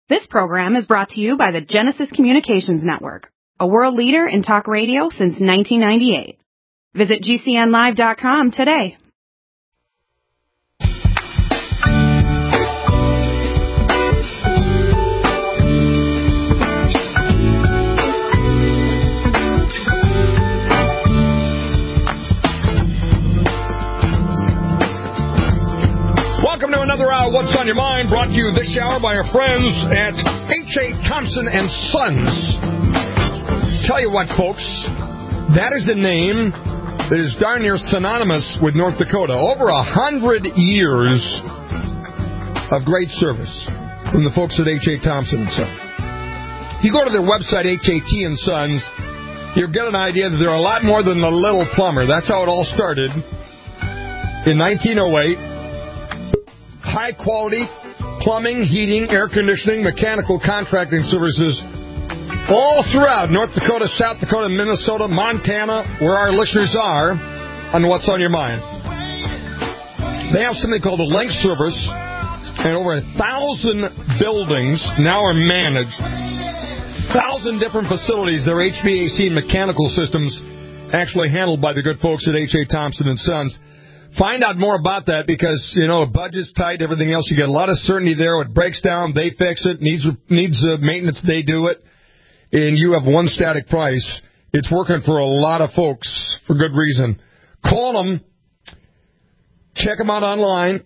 This program is brought to you by the Genesis Communications Network, a world leader in talk radio since 1998. Visit GCNlive.com today. Welcome to another hour, What's on Your Mind, brought to you this hour by our friends at H.A. Thompson & Sons. Tell you what, folks, that is the name that is darn near synonymous with North Dakota. Over 100 years of great service from the folks at H.A. Thompson & Sons. If you go to their website, HAT & Sons, you'll get an idea that they're a lot more than the little plumber. That's how it all started in 1908. High-quality plumbing, heating, air conditioning, mechanical contracting services all throughout North Dakota, South Dakota, Minnesota, Montana, where our listeners are on What's on Your Mind. They have something called a Link service, and over 1,000 buildings now are managed. 1,000 different facilities, their HVAC and mechanical systems actually handled by the good folks at H.A. Thompson & Sons. Find out more about that because, you know, budget's tight, everything else. You get a lot of certainty there. It breaks down, they fix it. Needs maintenance, they do it. And you have one static price. It's working for a lot of folks for good reason. Call them. Check them out online.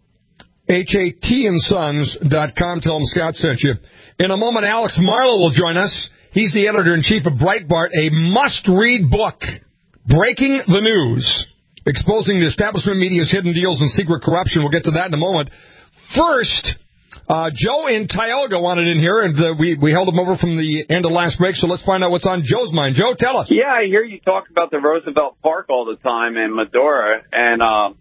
HATandsons.com. Tell them Scott sent you. In a moment, Alex Marlow will join us. He's the editor-in-chief of Breitbart, a must-read book, Breaking the News. Exposing the establishment media's hidden deals and secret corruption. We'll get to that in a moment. First, Joe in Tioga wanted in here, and we held him over from the end of last break, so let's find out what's on Joe's mind. Joe, tell us. Yeah, I hear you talk about the Roosevelt Park all the time in Medora, and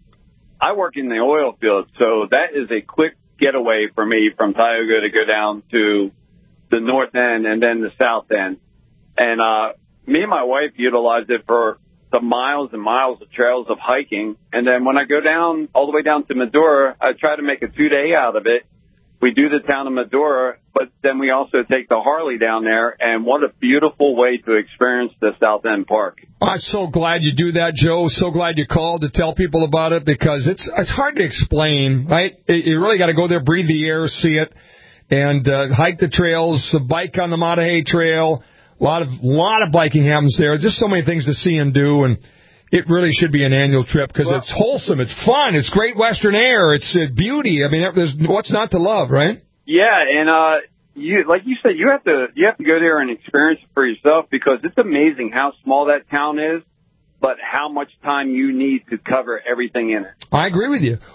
I work in the oil field, so that is a quick getaway for me from Tioga to go down to the north end and then the south end. And me and my wife utilize it for the miles and miles of trails of hiking. And then when I go down, all the way down to Medora, I try to make a 2-day out of it. We do the town of Medora, but then we also take the Harley down there. And what a beautiful way to experience the South End Park. I'm so glad you do that, Joe. So glad you called to tell people about it because it's hard to explain, right? You really got to go there, breathe the air, see it, and hike the trails, bike on the Mattahey Trail. A lot of biking happens there. Just so many things to see and do, and it really should be an annual trip because it's wholesome, it's fun, it's great Western air, it's beauty. I mean, there's what's not to love, right? Yeah, and like you said, you have to go there and experience it for yourself because it's amazing how small that town is, but how much time you need to cover everything in it. I agree with you.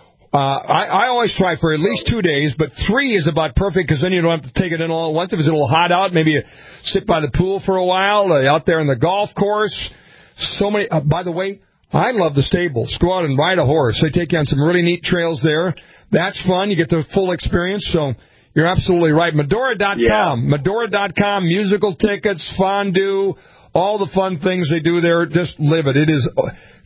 I always try for at least 2 days, but 3 is about perfect because then you don't have to take it in all at once. If it's a little hot out, maybe you sit by the pool for a while, out there in the golf course. So many. By the way, I love the stables. Go out and ride a horse. They take you on some really neat trails there. That's fun. You get the full experience. So you're absolutely right. Medora.com. Yeah. Medora.com, musical tickets, fondue, all the fun things they do there. Just live it. It is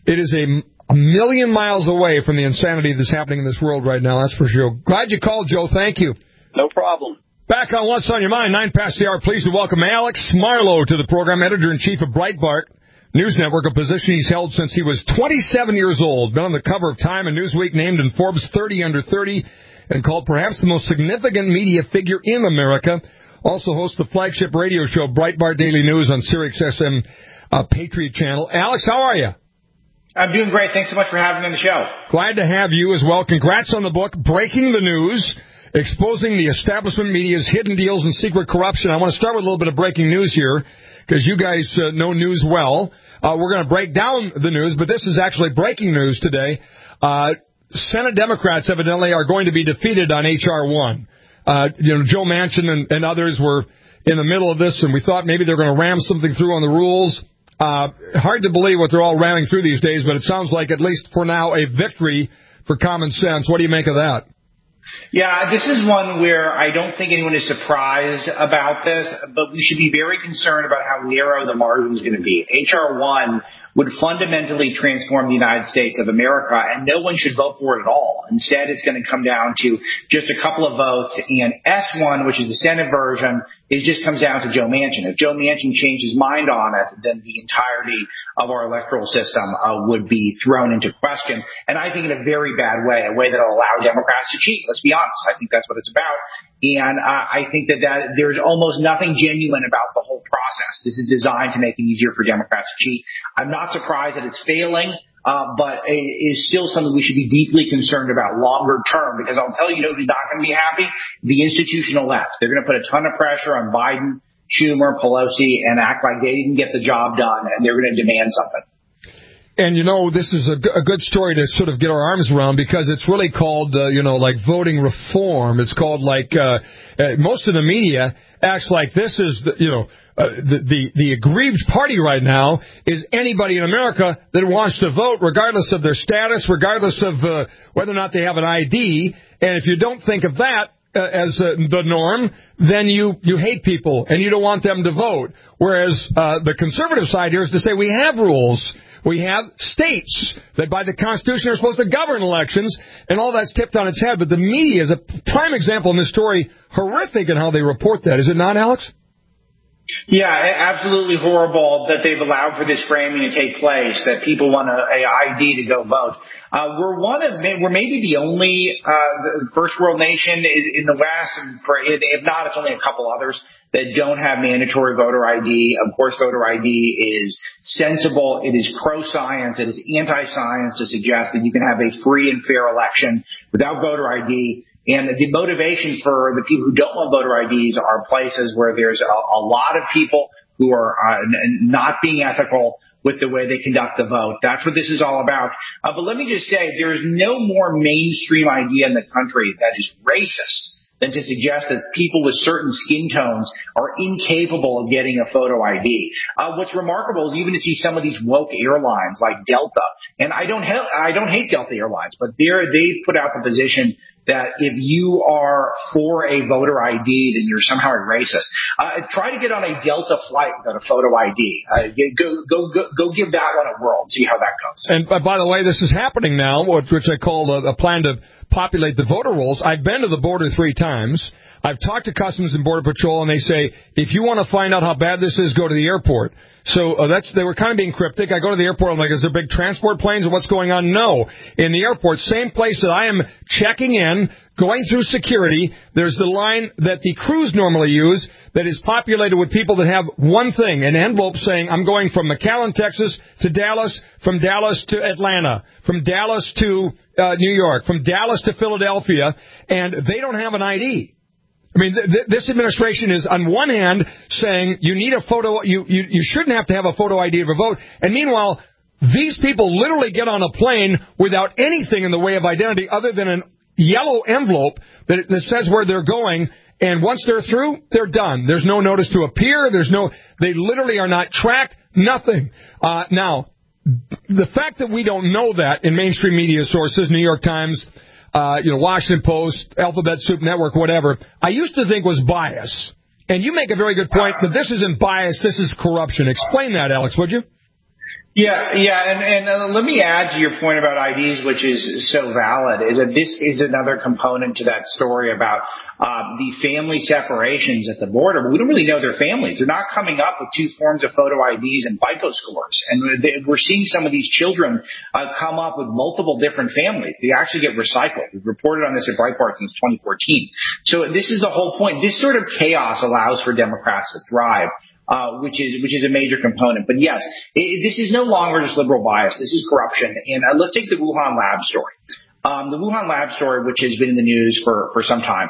a million miles away from the insanity that's happening in this world right now, that's for sure. Glad you called, Joe. Thank you. No problem. Back on What's on Your Mind, 9 past the hour. Pleased to welcome Alex Marlow to the program, editor-in-chief of Breitbart News Network, a position he's held since he was 27 years old. Been on the cover of Time and Newsweek, named in Forbes 30 Under 30, and called perhaps the most significant media figure in America. Also hosts the flagship radio show, Breitbart Daily News, on Sirius XM Patriot Channel. Alex, how are you? I'm doing great. Thanks so much for having me on the show. Glad to have you as well. Congrats on the book, Breaking the News, Exposing the Establishment Media's Hidden Deals and Secret Corruption. I want to start with a little bit of breaking news here because you guys know news well. We're going to break down the news, but this is actually breaking news today. Senate Democrats evidently are going to be defeated on H.R. 1. Joe Manchin and others were in the middle of this, and we thought maybe they're going to ram something through on the rules. Hard to believe what they're all ramming through these days, but it sounds like, at least for now, a victory for common sense. What do you make of that? Yeah, this is one where I don't think anyone is surprised about this, but we should be very concerned about how narrow the margin is going to be. H.R. 1 would fundamentally transform the United States of America, and no one should vote for it at all. Instead, it's going to come down to just a couple of votes, and S1, which is the Senate version, it just comes down to Joe Manchin. If Joe Manchin changed his mind on it, then the entirety of our electoral system would be thrown into question, and I think in a very bad way, a way that will allow Democrats to cheat. Let's be honest. I think that's what it's about, and I think that there's almost nothing genuine about the whole process. This is designed to make it easier for Democrats to cheat. I'm not surprised that it's failing. But it is still something we should be deeply concerned about longer term, because I'll tell you, who's not going to be happy? The institutional left. They're going to put a ton of pressure on Biden, Schumer, Pelosi, and act like they didn't get the job done, and they're going to demand something. And, this is a good story to sort of get our arms around, because it's really called, like voting reform. It's called most of the media acts like this is, the aggrieved party right now is anybody in America that wants to vote, regardless of their status, regardless of whether or not they have an ID. And if you don't think of that as the norm, then you hate people and you don't want them to vote. Whereas the conservative side here is to say we have rules. We have states that by the Constitution are supposed to govern elections, and all that's tipped on its head. But the media is a prime example in this story, horrific in how they report that. Is it not, Alex? Yeah, absolutely horrible that they've allowed for this framing to take place, that people want an ID to go vote. We're maybe the only first world nation in the West, and if not, it's only a couple others that don't have mandatory voter ID. Of course, voter ID is sensible. It is pro-science. It is anti-science to suggest that you can have a free and fair election without voter ID. And the motivation for the people who don't want voter IDs are places where there's a lot of people who are not being ethical with the way they conduct the vote. That's what this is all about. But let me just say, there is no more mainstream idea in the country that is racist than to suggest that people with certain skin tones are incapable of getting a photo ID. What's remarkable is even to see some of these woke airlines like Delta, and I don't hate Delta Airlines, but they put out the position that if you are for a voter ID, then you're somehow a racist. Try to get on a Delta flight without a photo ID. Go give that one a whirl and see how that goes. And by the way, this is happening now, which I call a plan to populate the voter rolls. I've been to the border 3 times. I've talked to Customs and Border Patrol, and they say, if you want to find out how bad this is, go to the airport. So they were kind of being cryptic. I go to the airport, I'm like, is there big transport planes or what's going on? No. In the airport, same place that I am checking in, going through security, there's the line that the crews normally use that is populated with people that have one thing, an envelope saying, I'm going from McAllen, Texas to Dallas, from Dallas to Atlanta, from Dallas to New York, from Dallas to Philadelphia, and they don't have an ID. I mean, this administration is, on one hand, saying you need a photo, you shouldn't have to have a photo ID to vote, and meanwhile, these people literally get on a plane without anything in the way of identity other than a yellow envelope that says where they're going, and once they're through, they're done. There's no notice to appear, they literally are not tracked, nothing. Now, the fact that we don't know that in mainstream media sources, New York Times, Washington Post, Alphabet Soup Network, whatever, I used to think was bias. And you make a very good point that this isn't bias, this is corruption. Explain that, Alex, would you? Yeah, and let me add to your point about IDs, which is so valid, is that this is another component to that story about the family separations at the border. But we don't really know their families. They're not coming up with 2 forms of photo IDs and FICO scores. And we're seeing some of these children come up with multiple different families. They actually get recycled. We've reported on this at Breitbart since 2014. So this is the whole point. This sort of chaos allows for Democrats to thrive. Which is a major component. But yes, this is no longer just liberal bias. This is corruption. And let's take the Wuhan lab story. The Wuhan lab story, which has been in the news for some time.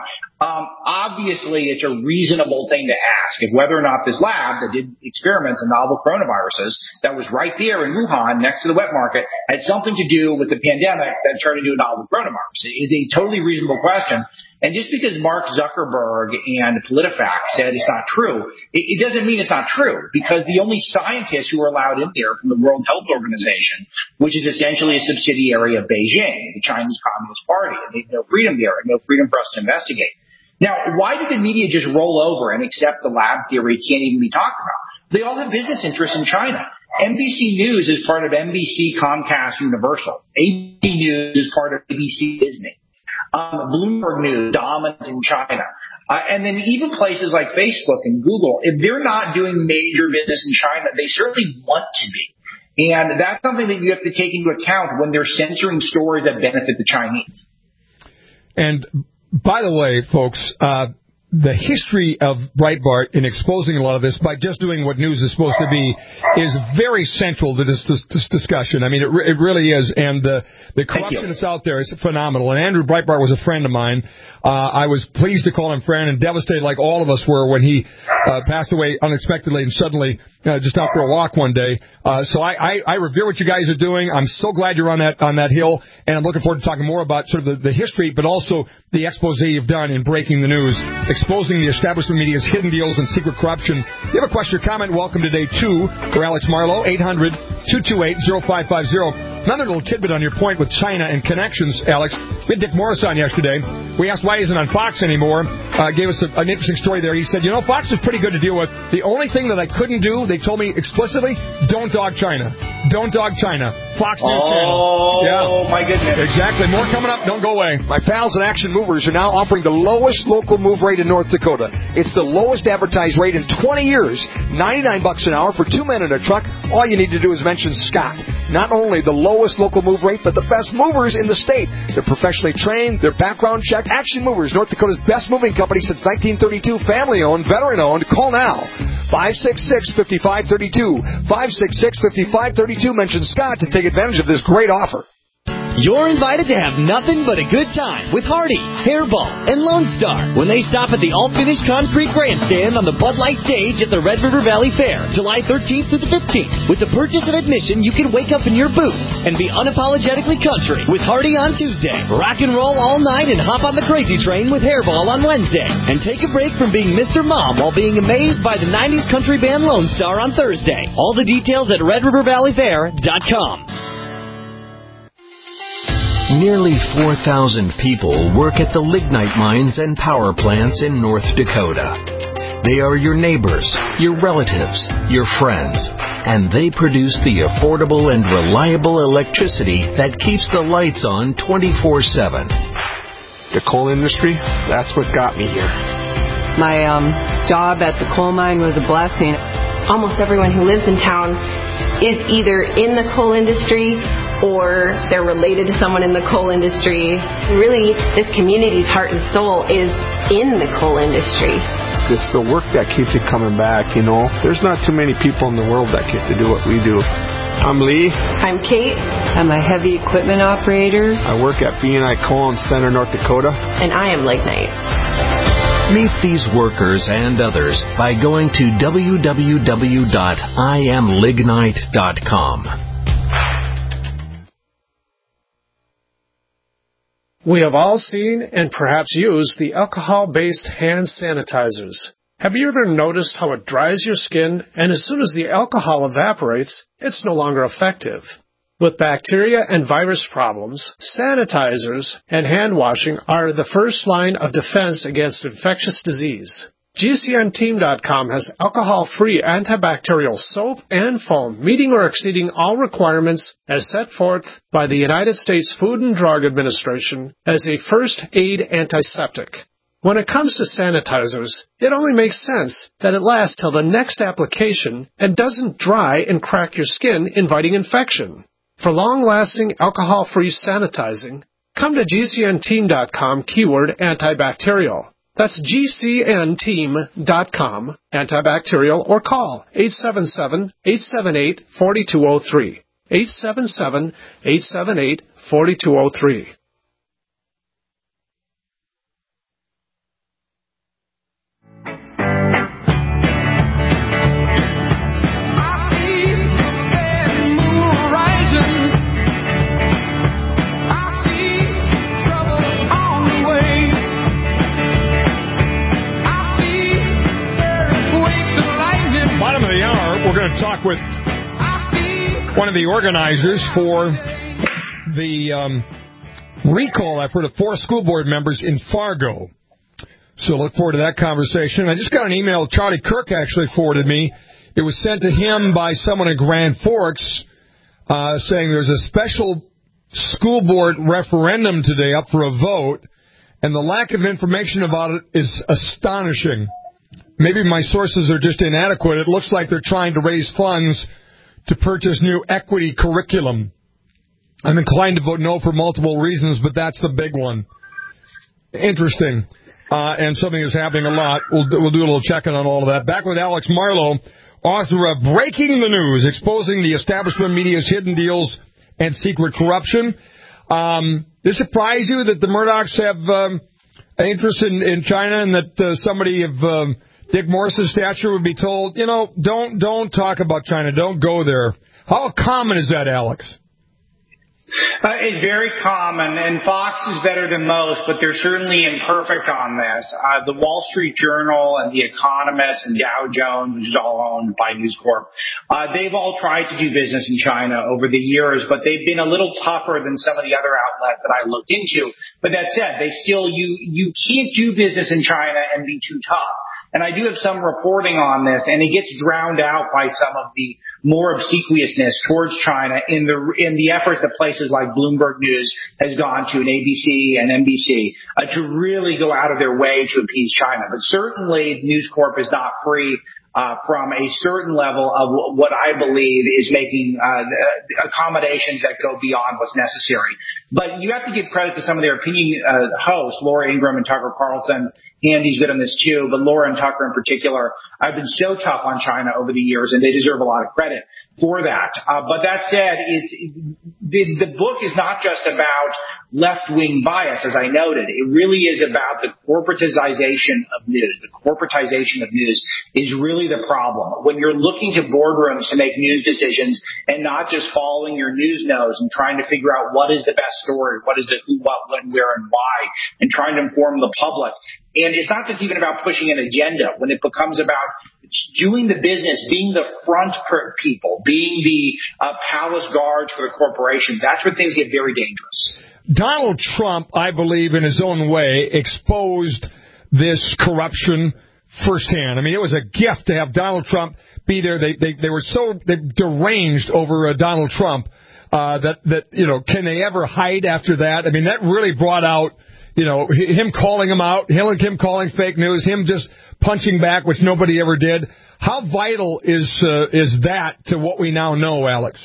Obviously, it's a reasonable thing to ask if whether or not this lab that did experiments on novel coronaviruses that was right there in Wuhan next to the wet market had something to do with the pandemic that turned into a novel coronavirus. It is a totally reasonable question. And just because Mark Zuckerberg and PolitiFact said it's not true, it doesn't mean it's not true, because the only scientists who are allowed in there from the World Health Organization, which is essentially a subsidiary of Beijing, the Chinese Communist Party, and they have no freedom there and no freedom for us to investigate. Now, why did the media just roll over and accept the lab theory can't even be talked about? They all have business interests in China. NBC News is part of NBC Comcast Universal. ABC News is part of ABC Disney. Bloomberg News, dominant in China. And then even places like Facebook and Google, if they're not doing major business in China, they certainly want to be. And that's something that you have to take into account when they're censoring stories that benefit the Chinese. And by the way, folks, the history of Breitbart in exposing a lot of this by just doing what news is supposed to be is very central to this discussion. I mean, it really is. And the corruption that's out there is phenomenal. And Andrew Breitbart was a friend of mine. I was pleased to call him friend and devastated like all of us were when he passed away unexpectedly and suddenly just out for a walk one day. So I revere what you guys are doing. I'm so glad you're on that hill. And I'm looking forward to talking more about sort of the history, but also the expose you've done in breaking the news, exposing the establishment media's hidden deals and secret corruption. If you have a question or comment, welcome to Day 2 for Alex Marlow, 800-228-0550. Another little tidbit on your point with China and connections, Alex. We had Dick Morris on yesterday. We asked why he isn't on Fox anymore. Gave us an interesting story there. He said, Fox is pretty good to deal with. The only thing that I couldn't do, they told me explicitly, don't dog China. Don't dog China. Fox News Channel. Oh, my goodness. Exactly. More coming up. Don't go away. My pals at Action Movers are now offering the lowest local move rate in North Dakota. It's the lowest advertised rate in 20 years. $99 an hour for 2 men in a truck. All you need to do is mention Scott. Not only the lowest local move rate, but the best movers in the state. They're professionally trained. They're background checked. Action Movers, North Dakota's best moving company since 1932. Family-owned, veteran-owned. Call now. 566-5532. 566-5532. Mention Scott to take advantage of this great offer. You're invited to have nothing but a good time with Hardy, Hairball, and Lone Star when they stop at the all-finished concrete grandstand on the Bud Light stage at the Red River Valley Fair, July 13th through the 15th. With the purchase of admission, you can wake up in your boots and be unapologetically country with Hardy on Tuesday, rock and roll all night, and hop on the crazy train with Hairball on Wednesday. And take a break from being Mr. Mom while being amazed by the 90s country band Lone Star on Thursday. All the details at RedRiverValleyFair.com. Nearly 4,000 people work at the lignite mines and power plants in North Dakota. They are your neighbors, your relatives, your friends, and they produce the affordable and reliable electricity that keeps the lights on 24/7. The coal industry, that's what got me here. My job at the coal mine was a blessing. Almost everyone who lives in town is either in the coal industry or they're related to someone in the coal industry. Really, this community's heart and soul is in the coal industry. It's the work that keeps it coming back, There's not too many people in the world that get to do what we do. I'm Lee. I'm Kate. I'm a heavy equipment operator. I work at B&I Coal in Center, North Dakota. And I am Lignite. Meet these workers and others by going to www.iamlignite.com. We have all seen and perhaps used the alcohol-based hand sanitizers. Have you ever noticed how it dries your skin, and as soon as the alcohol evaporates, it's no longer effective? With bacteria and virus problems, sanitizers and hand washing are the first line of defense against infectious disease. GCNteam.com has alcohol-free antibacterial soap and foam, meeting or exceeding all requirements as set forth by the United States Food and Drug Administration as a first-aid antiseptic. When it comes to sanitizers, it only makes sense that it lasts till the next application and doesn't dry and crack your skin, inviting infection. For long-lasting alcohol-free sanitizing, come to GCNteam.com keyword antibacterial. That's GCNteam.com, antibacterial, or call 877-878-4203. 877-878-4203. Bottom of the hour, we're going to talk with one of the organizers for the recall effort of 4 school board members in Fargo. So look forward to that conversation. I just got an email Charlie Kirk actually forwarded me It was sent to him by someone in Grand Forks saying there's a special school board referendum today up for a vote, and the lack of information about it is astonishing. Maybe my sources are just inadequate. It looks like they're trying to raise funds to purchase new equity curriculum. I'm inclined to vote no for multiple reasons, but that's the big one. Interesting. And something is happening a lot. We'll do a little checking on all of that. Back with Alex Marlow, author of Breaking the News, Exposing the Establishment Media's Hidden Deals and Secret Corruption. Does it surprise you that the Murdochs have an interest in China, and that somebody of Dick Morris's stature would be told, don't talk about China, don't go there? How common is that, Alex? It's very common, and Fox is better than most, but they're certainly imperfect on this. The Wall Street Journal and The Economist and Dow Jones, which is all owned by News Corp, they've all tried to do business in China over the years, but they've been a little tougher than some of the other outlets that I looked into. But that said, you can't do business in China and be too tough. And I do have some reporting on this, and it gets drowned out by some of the more obsequiousness towards China in the efforts that places like Bloomberg News has gone to, and ABC and NBC, to really go out of their way to appease China. But certainly News Corp is not free from a certain level of what I believe is making accommodations that go beyond what's necessary. But you have to give credit to some of their opinion hosts, Laura Ingraham and Tucker Carlson. Andy's good on this too, but Laura and Tucker in particular have been so tough on China over the years, and they deserve a lot of credit for that. But that said, the book is not just about left-wing bias, as I noted. It really is about the corporatization of news. The corporatization of news is really the problem. When you're looking to boardrooms to make news decisions and not just following your news nose and trying to figure out what is the best story, what is the who, what, when, where, and why, and trying to inform the public. And it's not just even about pushing an agenda. When it becomes about doing the business, being the front people, being the palace guards for the corporation, that's where things get very dangerous. Donald Trump, I believe, in his own way, exposed this corruption firsthand. I mean, it was a gift to have Donald Trump be there. They were so deranged over Donald Trump that can they ever hide after that? I mean, that really brought out him calling him out, him calling fake news, him just punching back, which nobody ever did. How vital is that to what we now know, Alex?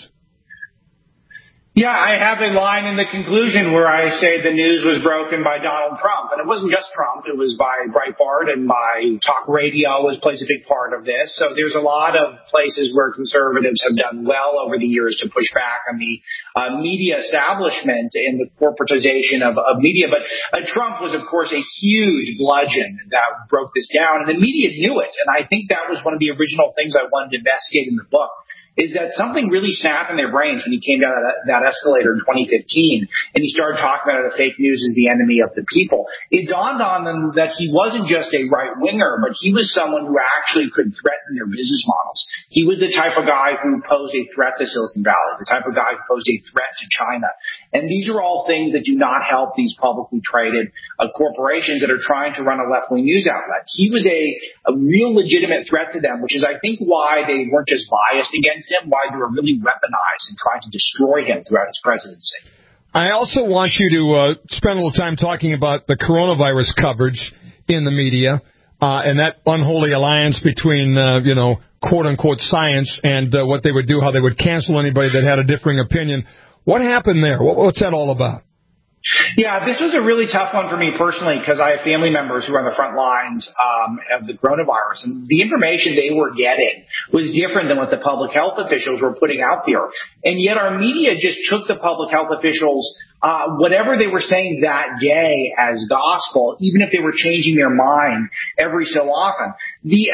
Yeah, I have a line in the conclusion where I say the news was broken by Donald Trump. And it wasn't just Trump. It was by Breitbart, and by talk radio plays a big part of this. So there's a lot of places where conservatives have done well over the years to push back on the media establishment and the corporatization of media. But Trump was, of course, a huge bludgeon that broke this down. And the media knew it. And I think that was one of the original things I wanted to investigate in the book, is that something really snapped in their brains when he came down that escalator in 2015 and he started talking about how fake news is the enemy of the people. It dawned on them that he wasn't just a right-winger, but he was someone who actually could threaten their business models. He was the type of guy who posed a threat to Silicon Valley, the type of guy who posed a threat to China. And these are all things that do not help these publicly traded corporations that are trying to run a left-wing news outlet. He was a real legitimate threat to them, which is, I think, why they weren't just biased against him, why they were really weaponized and trying to destroy him throughout his presidency. I also want you to spend a little time talking about the coronavirus coverage in the media and that unholy alliance between, quote-unquote science and what they would do, how they would cancel anybody that had a differing opinion. What happened there? What's that all about? Yeah, this was a really tough one for me personally because I have family members who are on the front lines of the coronavirus, and the information they were getting was different than what the public health officials were putting out there. And yet our media just took the public health officials, whatever they were saying that day, as gospel, even if they were changing their mind every so often. They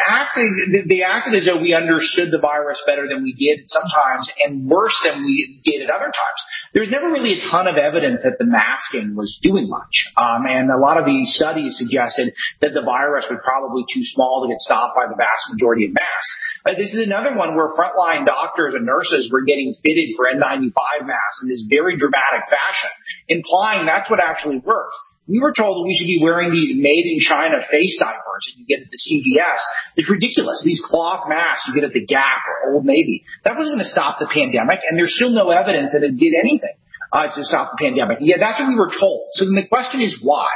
acted as though we understood the virus better than we did sometimes, and worse than we did at other times. There's never really a ton of evidence that the masking was doing much. And a lot of these studies suggested that the virus was probably too small to get stopped by the vast majority of masks. This is another one where frontline doctors and nurses were getting fitted for N95 masks in this very dramatic fashion, implying that's what actually works. We were told that we should be wearing these made-in-China face diapers that you get at the CVS. It's ridiculous. These cloth masks you get at the Gap or Old Navy. That wasn't going to stop the pandemic, and there's still no evidence that it did anything to stop the pandemic. Yeah, that's what we were told. So then the question is why?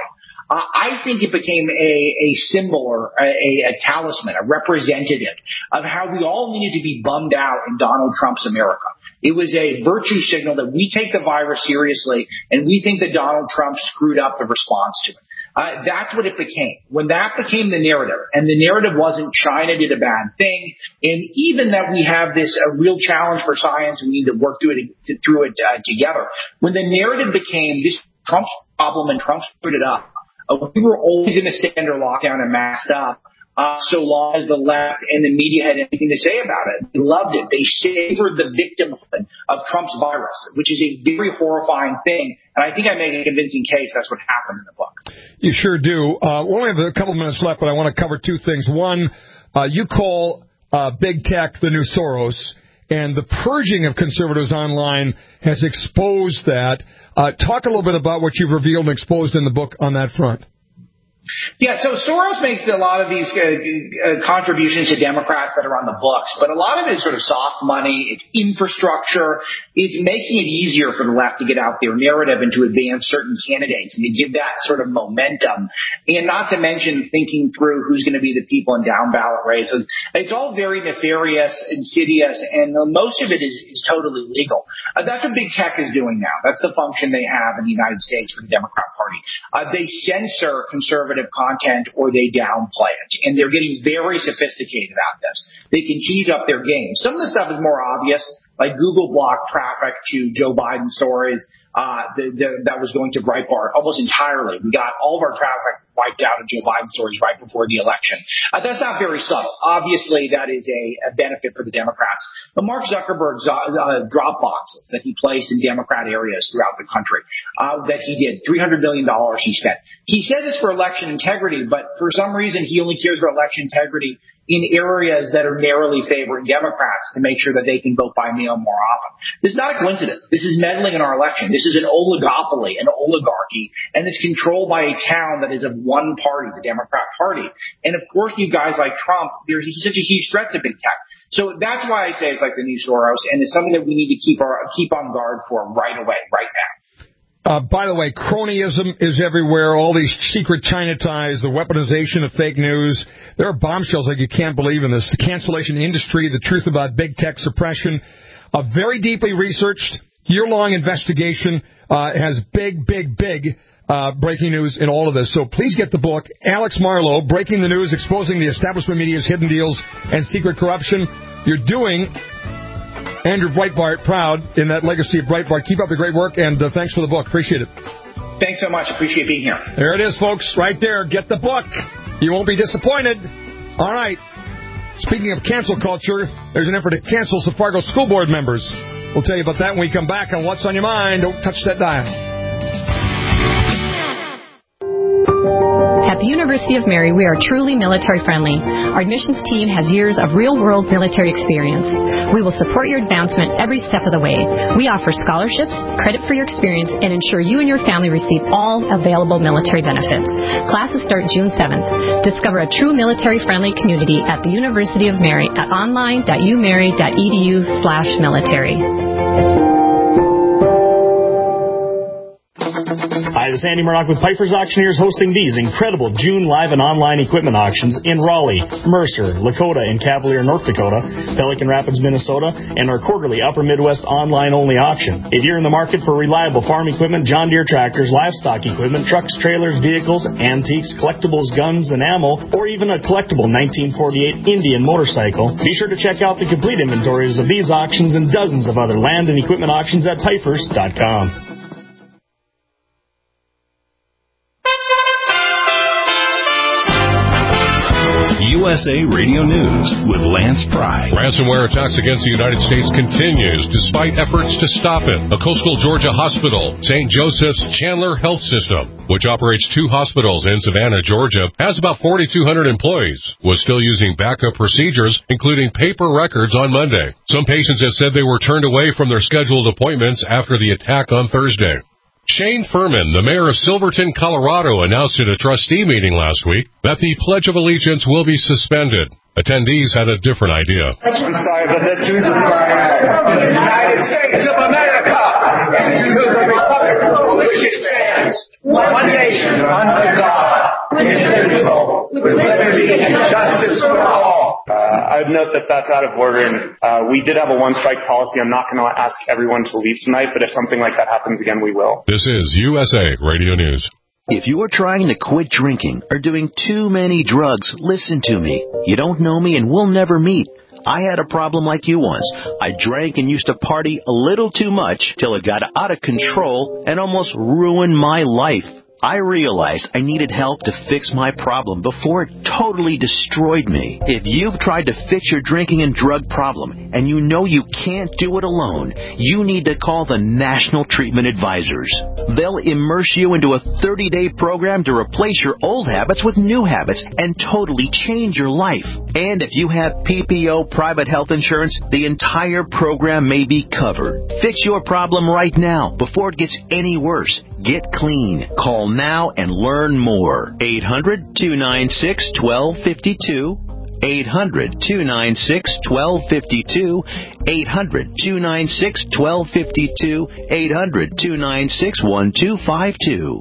I think it became a symbol or a talisman, a representative of how we all needed to be bummed out in Donald Trump's America. It was a virtue signal that we take the virus seriously, and we think that Donald Trump screwed up the response to it. That's what it became. When that became the narrative, and the narrative wasn't China did a bad thing, and even that we have this a real challenge for science and we need to work through it together. When the narrative became this Trump's problem and Trump screwed it up, we were always going to stay under lockdown and masked up so long as the left and the media had anything to say about it. They loved it. They savored the victimhood of Trump's virus, which is a very horrifying thing. And I think I made a convincing case that's what happened in the book. You sure do. We only have a couple minutes left, but I want to cover two things. One, you call big tech the new Soros, and the purging of conservatives online has exposed that. Talk a little bit about what you've revealed and exposed in the book on that front. Yeah, so Soros makes a lot of these contributions to Democrats that are on the books, but a lot of it is sort of soft money, it's infrastructure, it's making it easier for the left to get out their narrative and to advance certain candidates and to give that sort of momentum, and not to mention thinking through who's going to be the people in down-ballot races. It's all very nefarious, insidious, and most of it is totally legal. That's what big tech is doing now. That's the function they have in the United States for the Democrat Party. They censor conservative content or they downplay it, and they're getting very sophisticated at this. They continue to up their game. Some of the stuff is more obvious, like Google blocked traffic to Joe Biden stories that was going to Breitbart almost entirely. We got all of our traffic wiped out of Joe Biden stories right before the election. That's not very subtle. Obviously, that is a benefit for the Democrats. But Mark Zuckerberg's drop boxes that he placed in Democrat areas throughout the country, that he did, $300 million he spent. He says it's for election integrity, but for some reason he only cares for election integrity in areas that are narrowly favoring Democrats to make sure that they can vote by mail more often. This is not a coincidence. This is meddling in our election. This is an oligopoly, an oligarchy, and it's controlled by a town that is of one party, the Democrat Party. And of course, you guys like Trump, he's such a huge threat to big tech. So that's why I say it's like the new Soros, and it's something that we need to keep on guard for right away, right now. By the way, cronyism is everywhere. All these secret China ties, the weaponization of fake news. There are bombshells like you can't believe in this. The cancellation industry, the truth about big tech suppression. A very deeply researched, year-long investigation has big breaking news in all of this. So please get the book, Alex Marlow, Breaking the News, Exposing the Establishment Media's Hidden Deals and Secret Corruption. You're doing Andrew Breitbart proud in that legacy of Breitbart. Keep up the great work, and thanks for the book. Appreciate it. Thanks so much. Appreciate being here. There it is, folks, right there. Get the book. You won't be disappointed. All right. Speaking of cancel culture, there's an effort to cancel some Fargo school board members. We'll tell you about that when we come back on What's on Your Mind. Don't touch that dial. At the University of Mary, we are truly military-friendly. Our admissions team has years of real-world military experience. We will support your advancement every step of the way. We offer scholarships, credit for your experience, and ensure you and your family receive all available military benefits. Classes start June 7th. Discover a true military-friendly community at the University of Mary at online.umary.edu/military. Hi, this is Andy Murdoch with Piper's Auctioneers, hosting these incredible June live and online equipment auctions in Raleigh, Mercer, Lakota, and Cavalier, North Dakota, Pelican Rapids, Minnesota, and our quarterly Upper Midwest online-only auction. If you're in the market for reliable farm equipment, John Deere tractors, livestock equipment, trucks, trailers, vehicles, antiques, collectibles, guns, and ammo, or even a collectible 1948 Indian motorcycle, be sure to check out the complete inventories of these auctions and dozens of other land and equipment auctions at Pipers.com. USA Radio News with Lance Pry. Ransomware attacks against the United States continues despite efforts to stop it. A coastal Georgia hospital, St. Joseph's Chandler Health System, which operates 2 hospitals in Savannah, Georgia, has about 4,200 employees, was still using backup procedures, including paper records on Monday. Some patients have said they were turned away from their scheduled appointments after the attack on Thursday. Shane Furman, the mayor of Silverton, Colorado, announced at a trustee meeting last week that the Pledge of Allegiance will be suspended. Attendees had a different idea. I'm sorry, but let's do the United States of America and to the republic for which it stands, one nation under God, indivisible, with liberty and justice for all. I'd note that that's out of order, and we did have a one-strike policy. I'm not going to ask everyone to leave tonight, but if something like that happens again, we will. This is USA Radio News. If you are trying to quit drinking or doing too many drugs, listen to me. You don't know me and we'll never meet. I had a problem like you once. I drank and used to party a little too much till it got out of control and almost ruined my life. I realized I needed help to fix my problem before it totally destroyed me. If you've tried to fix your drinking and drug problem and you know you can't do it alone, you need to call the National Treatment Advisors. They'll immerse you into a 30-day program to replace your old habits with new habits and totally change your life. And if you have PPO private health insurance, the entire program may be covered. Fix your problem right now before it gets any worse. Get clean. Call now and learn more. 800-296-1252. 800-296-1252. 800-296-1252. 800-296-1252.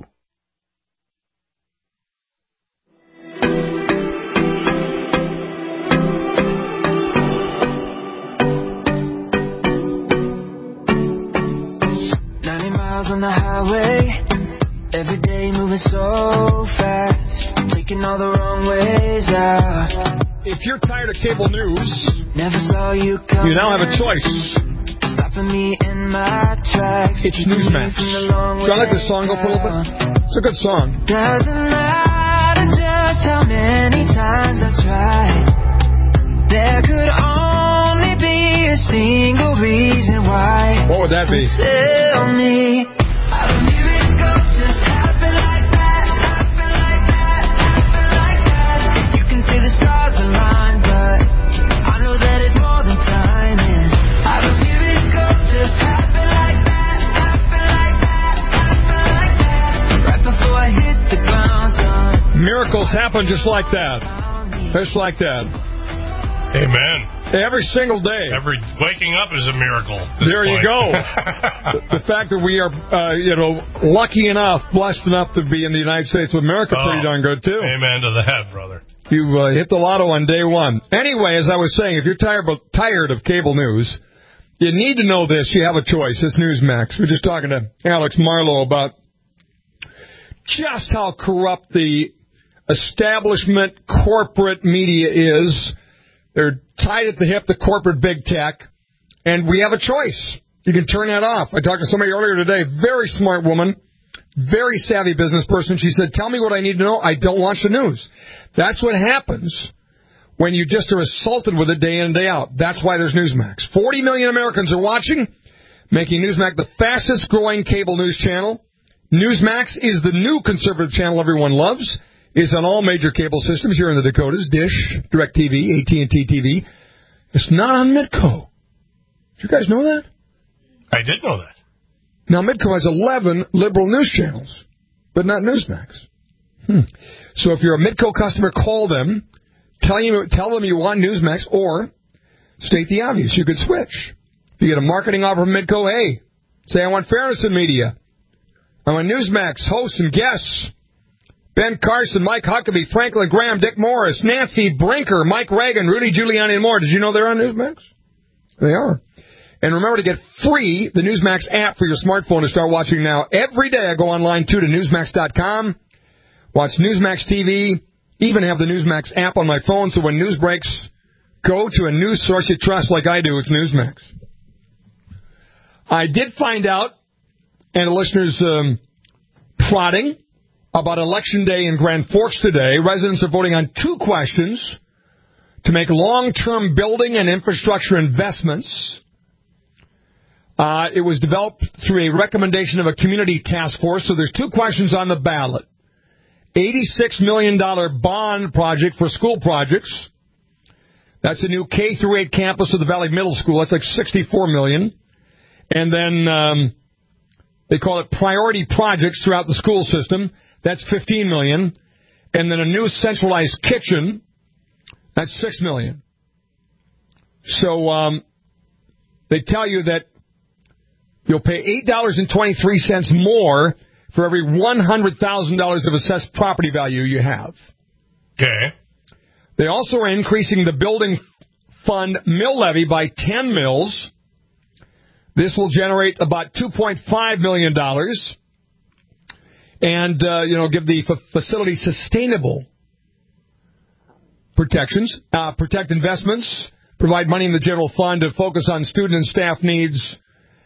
On the highway, every day moving so fast, taking all the wrong ways out. If you're tired of cable news, never saw you you now have a choice. Stopping me in my tracks. It's Newsmax. Do I like this song go for a little bit? It's a good song. Doesn't matter just how many times I tried. There could only be a single reason why. What would that be? Tell me. Miracles just happen like that, happen like that, happen like that. You can see the stars align, but I know that it's more than timing. Miracles just happen like that, happen like that, happen like that. Right before I hit the ground, son. Miracles happen just like that. Just like that. Amen. Every single day. Every waking up is a miracle. There you go. The fact that we are, lucky enough, blessed enough to be in the United States of America, pretty darn good, too. Amen to that, brother. You hit the lotto on day one. Anyway, as I was saying, if you're tired of cable news, you need to know this. You have a choice. It's Newsmax. We're just talking to Alex Marlowe about just how corrupt the establishment corporate media is. They're tied at the hip to corporate big tech, and we have a choice. You can turn that off. I talked to somebody earlier today, very smart woman, very savvy business person. She said, tell me what I need to know. I don't watch the news. That's what happens when you just are assaulted with it day in and day out. That's why there's Newsmax. 40 million Americans are watching, making Newsmax the fastest growing cable news channel. Newsmax is the new conservative channel everyone loves. It's on all major cable systems here in the Dakotas, Dish, DirecTV, AT&T TV. It's not on Midco. Did you guys know that? I did know that. Now, Midco has 11 liberal news channels, but not Newsmax. So if you're a Midco customer, call them, tell them you want Newsmax, or state the obvious. You could switch. If you get a marketing offer from Midco, hey, say I want fairness in media. I want Newsmax hosts and guests. Ben Carson, Mike Huckabee, Franklin Graham, Dick Morris, Nancy Brinker, Mike Reagan, Rudy Giuliani, and more. Did you know they're on Newsmax? They are. And remember to get free the Newsmax app for your smartphone to start watching now. Every day I go online, too, to Newsmax.com, watch Newsmax TV, even have the Newsmax app on my phone, so when news breaks, go to a news source you trust like I do. It's Newsmax. I did find out, and the listeners prodding, about Election Day in Grand Forks today. Residents are voting on 2 questions to make long-term building and infrastructure investments. It was developed through a recommendation of a community task force, so there's 2 questions on the ballot. $86 million bond project for school projects. That's a new K-8 campus of the Valley Middle School. That's like $64 million. And then They call it priority projects throughout the school system. That's $15 million. And then a new centralized kitchen. That's $6 million. So they tell you that you'll pay $8.23 more for every $100,000 of assessed property value you have. Okay. They also are increasing the building fund mill levy by 10 mills. This will generate about $2.5 million and, give the facility sustainable protections, protect investments, provide money in the general fund to focus on student and staff needs.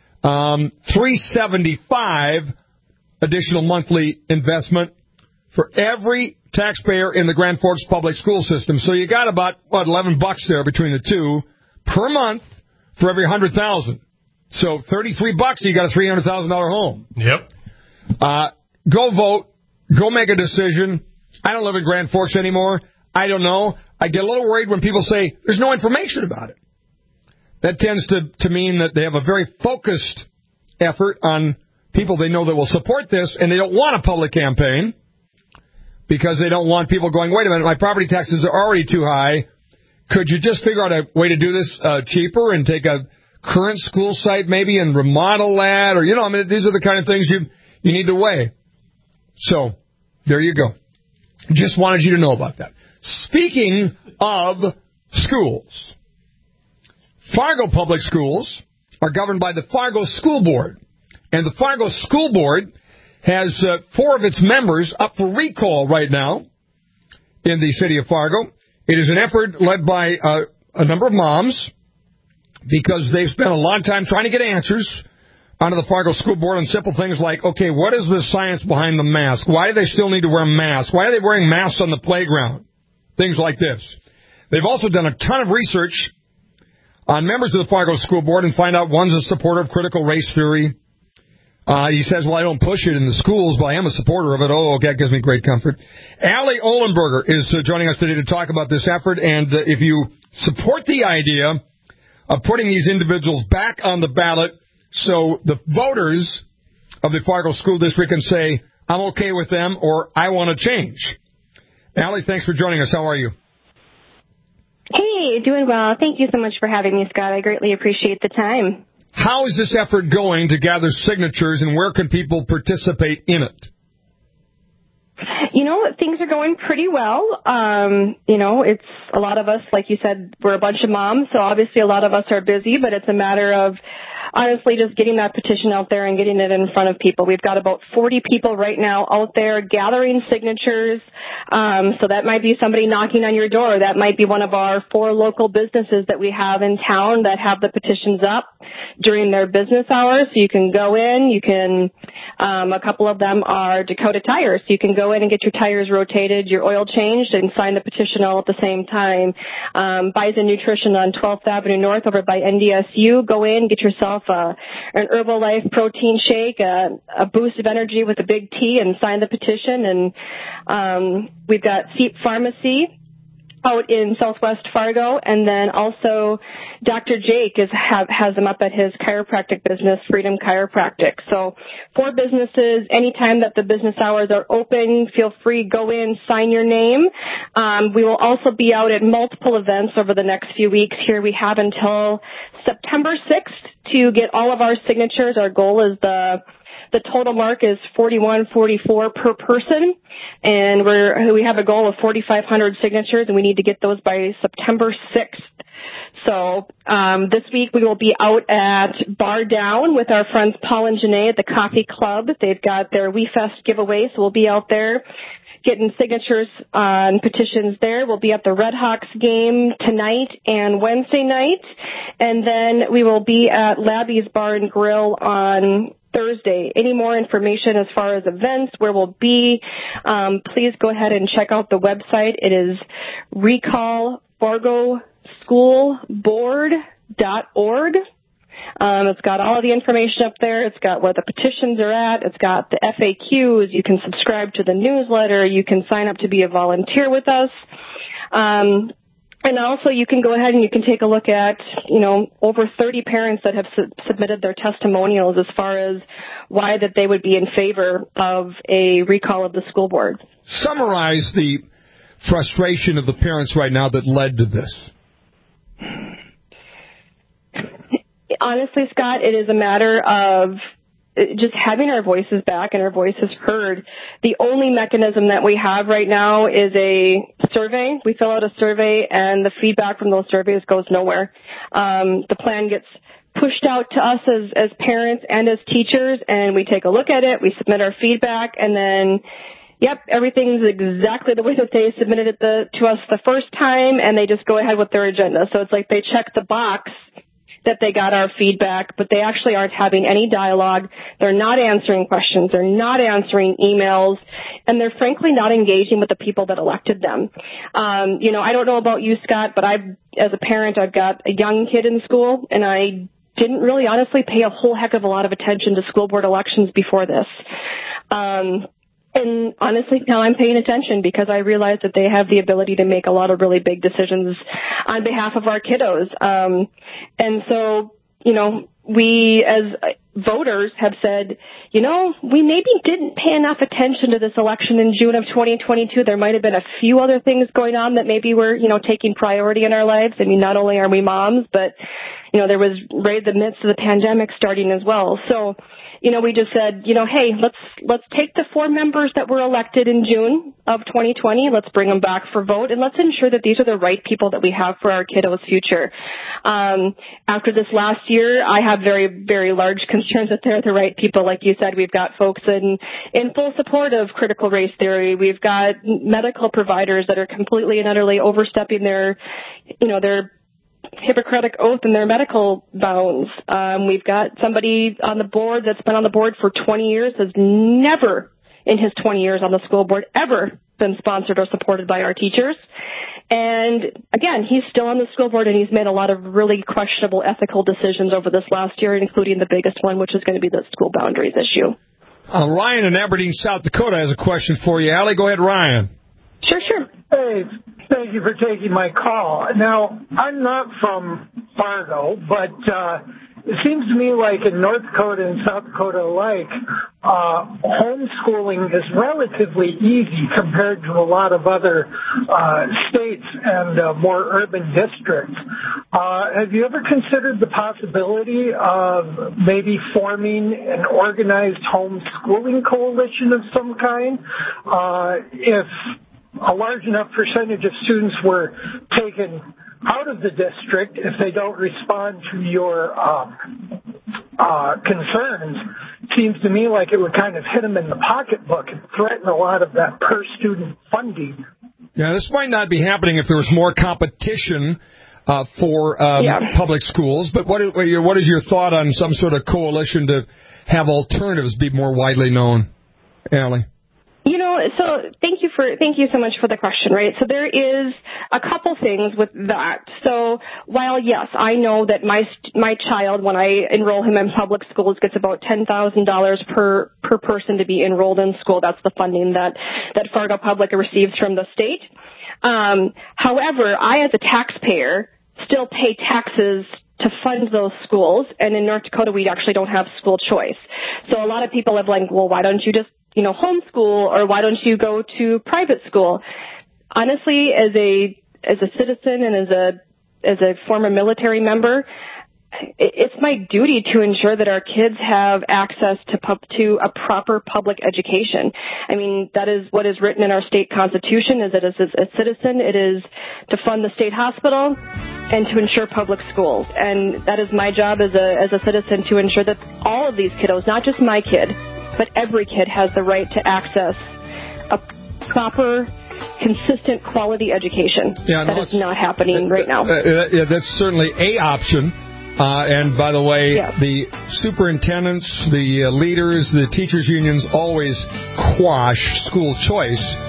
$375 additional monthly investment for every taxpayer in the Grand Forks public school system. So you got about, $11 there between the two per month for every 100,000. So $33, you got a $300,000 home. Yep. Go vote. Go make a decision. I don't live in Grand Forks anymore. I don't know. I get a little worried when people say there's no information about it. That tends to mean that they have a very focused effort on people they know that will support this, and they don't want a public campaign because they don't want people going, wait a minute, my property taxes are already too high. Could you just figure out a way to do this cheaper and take a current school site maybe and remodel that? Or, these are the kind of things you need to weigh. So, there you go. Just wanted you to know about that. Speaking of schools, Fargo Public Schools are governed by the Fargo School Board. And the Fargo School Board has 4 of its members up for recall right now in the city of Fargo. It is an effort led by a number of moms because they've spent a long time trying to get answers onto the Fargo School Board on simple things like, okay, what is the science behind the mask? Why do they still need to wear masks? Why are they wearing masks on the playground? Things like this. They've also done a ton of research on members of the Fargo School Board and find out one's a supporter of critical race theory. He says, well, I don't push it in the schools, but I am a supporter of it. Oh, okay, that gives me great comfort. Allie Olenberger is joining us today to talk about this effort. And if you support the idea of putting these individuals back on the ballot so the voters of the Fargo School District can say, I'm okay with them or I want to change. Allie, thanks for joining us. How are you? Hey, doing well. Thank you so much for having me, Scott. I greatly appreciate the time. How is this effort going to gather signatures, and where can people participate in it? Things are going pretty well. It's a lot of us, like you said, we're a bunch of moms, so obviously a lot of us are busy, but it's a matter of honestly just getting that petition out there and getting it in front of people. We've got about 40 people right now out there gathering signatures. So that might be somebody knocking on your door. That might be one of our 4 local businesses that we have in town that have the petitions up during their business hours. So you can go in, a couple of them are Dakota Tires. So you can go in and get your tires rotated, your oil changed, and sign the petition all at the same time. Bison Nutrition on 12th Avenue North over by NDSU. Go in, get yourself an Herbalife protein shake, a boost of energy with a big T, and sign the petition. And we've got Seep Pharmacy out in Southwest Fargo, and then also Dr. Jake has them up at his chiropractic business, Freedom Chiropractic. So 4 businesses, anytime that the business hours are open, feel free, go in, sign your name. We will also be out at multiple events over the next few weeks here. We have until September 6th to get all of our signatures. Our goal is the total mark is 4144 per person, and we have a goal of 4,500 signatures, and we need to get those by September 6th. So this week we will be out at Bar Down with our friends Paul and Janae at the Coffee Club. They've got their WeFest giveaway, so we'll be out there getting signatures on petitions there. We'll be at the Redhawks game tonight and Wednesday night, and then we will be at Labby's Bar and Grill on Thursday. Any more information as far as events, where we'll be, please go ahead and check out the website. It is recallfargoschoolboard.org. It's got all of the information up there. It's got where the petitions are at. It's got the FAQs. You can subscribe to the newsletter. You can sign up to be a volunteer with us. And also, you can go ahead and you can take a look at, over 30 parents that have submitted their testimonials as far as why that they would be in favor of a recall of the school board. Summarize the frustration of the parents right now that led to this. Honestly, Scott, it is a matter of just having our voices back and our voices heard. The only mechanism that we have right now is a survey. We fill out a survey, and the feedback from those surveys goes nowhere. The plan gets pushed out to us as parents and as teachers, and we take a look at it, we submit our feedback, and then, everything's exactly the way that they submitted it to us the first time, and they just go ahead with their agenda. So it's like they check the box that they got our feedback, but they actually aren't having any dialogue. They're not answering questions. They're not answering emails, and they're frankly not engaging with the people that elected them. I don't know about you, Scott, but as a parent, I've got a young kid in school, and I didn't really honestly pay a whole heck of a lot of attention to school board elections before this. And honestly, now I'm paying attention because I realize that they have the ability to make a lot of really big decisions on behalf of our kiddos. And so, we as voters have said, we maybe didn't pay enough attention to this election in June of 2022. There might have been a few other things going on that maybe were, taking priority in our lives. I mean, not only are we moms, but, there was right in the midst of the pandemic starting as well. So, we just said, hey, let's take the 4 members that were elected in June of 2020. Let's bring them back for vote, and let's ensure that these are the right people that we have for our kiddos' future. After this last year, I have very, very large concerns that they're the right people. Like you said, we've got folks in full support of critical race theory. We've got medical providers that are completely and utterly overstepping their Hippocratic oath in their medical bounds. We've got somebody on the board that's been on the board for 20 years, has never in his 20 years on the school board ever been sponsored or supported by our teachers. And again, he's still on the school board, and he's made a lot of really questionable ethical decisions over this last year, including the biggest one, which is going to be the school boundaries issue. Ryan in Aberdeen, South Dakota has a question for you. Allie, go ahead, Ryan. Sure. Hey, thank you for taking my call. Now, I'm not from Fargo, but it seems to me like in North Dakota and South Dakota alike, homeschooling is relatively easy compared to a lot of other states and more urban districts. Have you ever considered the possibility of maybe forming an organized homeschooling coalition of some kind? If a large enough percentage of students were taken out of the district, if they don't respond to your concerns, seems to me like it would kind of hit them in the pocketbook and threaten a lot of that per-student funding. Yeah, this might not be happening if there was more competition for public schools, but what is your thought on some sort of coalition to have alternatives be more widely known, Allie? So thank you so much for the question, right? So there is a couple things with that. So while, yes, I know that my child, when I enroll him in public schools, gets about $10,000 per person to be enrolled in school. That's the funding that Fargo Public receives from the state. However, I, as a taxpayer, still pay taxes to fund those schools. And in North Dakota, we actually don't have school choice. So a lot of people have like, well, why don't you just homeschool, or why don't you go to private school? Honestly, as a citizen and as a former military member, it's my duty to ensure that our kids have access to a proper public education. I mean, that is what is written in our state constitution, is that as a citizen, it is to fund the state hospital and to ensure public schools. And that is my job as a citizen, to ensure that all of these kiddos, not just my kid, but every kid has the right to access a proper, consistent, quality education. That is not happening right now. That's certainly a option. And by the way, the superintendents, the leaders, the teachers' unions always quash school choice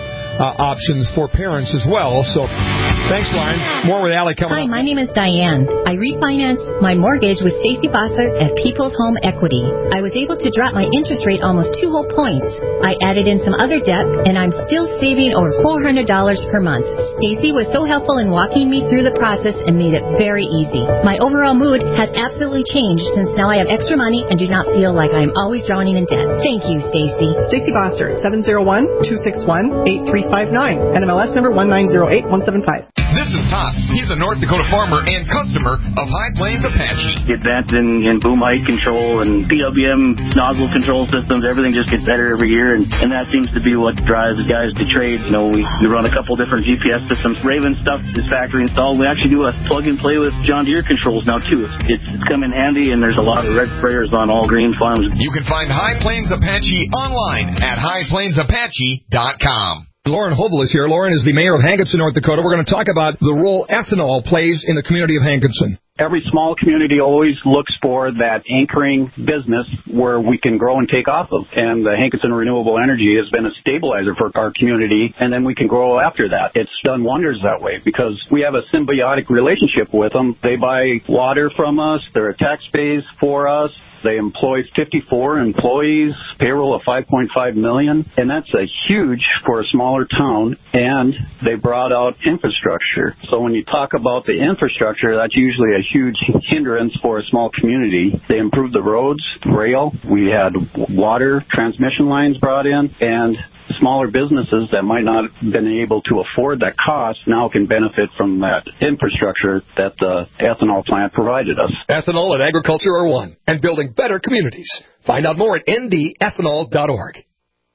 options for parents as well. So thanks, Lauren. More with Allie coming Hi, up. my name is Diane. I refinanced my mortgage with Stacey Bossert at People's Home Equity. I was able to drop my interest rate almost 2 whole points. I added in some other debt, and I'm still saving over $400 per month. Stacey was so helpful in walking me through the process and made it very easy. My overall mood has absolutely changed since now I have extra money and do not feel like I'm always drowning in debt. Thank you, Stacey. Stacey Bossert, 701-261-8359. NMLS number 1908175. This is Todd. He's a North Dakota farmer and customer of High Plains Apache. Advance in boom height control and PWM nozzle control systems, everything just gets better every year, and that seems to be what drives the guys to trade. You know, we run a couple different GPS systems. Raven stuff is factory installed. We actually do a plug and play with John Deere controls now too. It's come in handy, and there's a lot of red sprayers on all green farms. You can find High Plains Apache online at highplainsapache.com. Lauren Hovel is here. Lauren is the mayor of Hankinson, North Dakota. We're going to talk about the role ethanol plays in the community of Hankinson. Every small community always looks for that anchoring business where we can grow and take off of. And the Hankinson Renewable Energy has been a stabilizer for our community, and then we can grow after that. It's done wonders that way because we have a symbiotic relationship with them. They buy water from us. They're a tax base for us. They employ 54 employees, payroll of $5.5 million, and that's a huge for a smaller town, and they brought out infrastructure. So when you talk about the infrastructure, that's usually a huge hindrance for a small community. They improved the roads, rail, we had water transmission lines brought in, and smaller businesses that might not have been able to afford that cost now can benefit from that infrastructure that the ethanol plant provided us. Ethanol and agriculture are one, and building better communities. Find out more at ndethanol.org.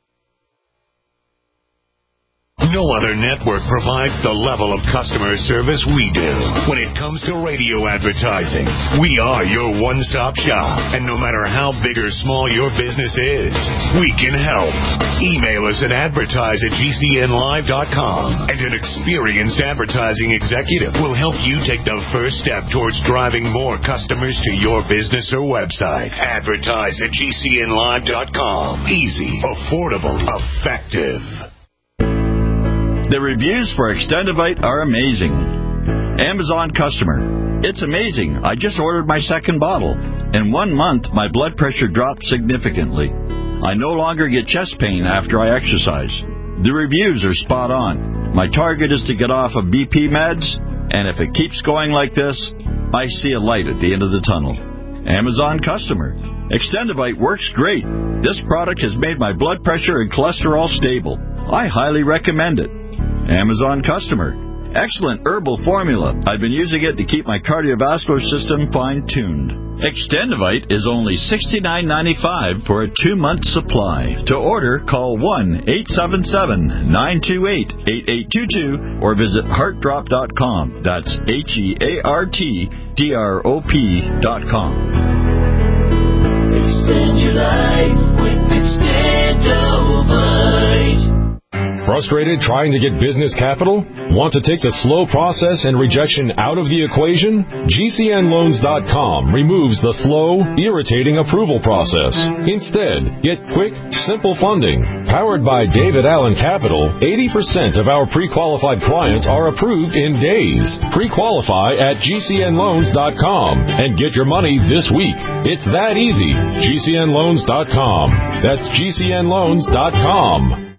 No other network provides the level of customer service we do. When it comes to radio advertising, we are your one-stop shop. And no matter how big or small your business is, we can help. Email us at advertise@gcnlive.com, and an experienced advertising executive will help you take the first step towards driving more customers to your business or website. Advertise@gcnlive.com. Easy, affordable, effective. The reviews for Extendivite are amazing. Amazon customer. It's amazing. I just ordered my second bottle. In 1 month, my blood pressure dropped significantly. I no longer get chest pain after I exercise. The reviews are spot on. My target is to get off of BP meds, and if it keeps going like this, I see a light at the end of the tunnel. Amazon customer. Extendivite works great. This product has made my blood pressure and cholesterol stable. I highly recommend it. Amazon customer. Excellent herbal formula. I've been using it to keep my cardiovascular system fine-tuned. Extendivite is only $69.95 for a 2-month supply. To order, call 1-877-928-8822 or visit heartdrop.com. That's HEARTDROP.com. Extend your life with Extendivite. Frustrated trying to get business capital? Want to take the slow process and rejection out of the equation? GCNloans.com removes the slow, irritating approval process. Instead, get quick, simple funding. Powered by David Allen Capital, 80% of our pre-qualified clients are approved in days. Pre-qualify at GCNloans.com and get your money this week. It's that easy. GCNloans.com. That's GCNloans.com.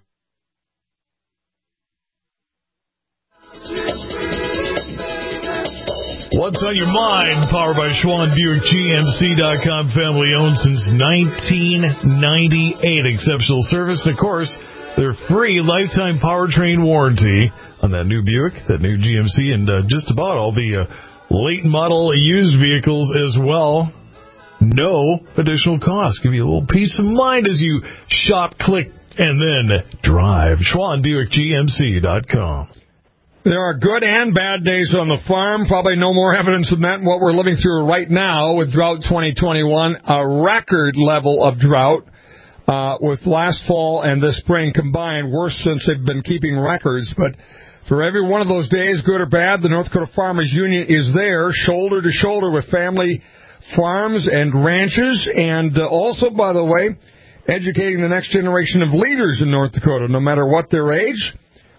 What's on your mind? Powered by Schwann Buick GMC.com. Family owned since 1998. Exceptional service. And of course, their free lifetime powertrain warranty on that new Buick, that new GMC, and just about all the late model used vehicles as well. No additional cost. Give you a little peace of mind as you shop, click, and then drive. SchwannBuickGMC.com. There are good and bad days on the farm. Probably no more evidence than that than what we're living through right now with Drought 2021. A record level of drought with last fall and this spring combined, worse since they've been keeping records. But for every one of those days, good or bad, the North Dakota Farmers Union is there, shoulder to shoulder with family farms and ranches, and also, by the way, educating the next generation of leaders in North Dakota, no matter what their age,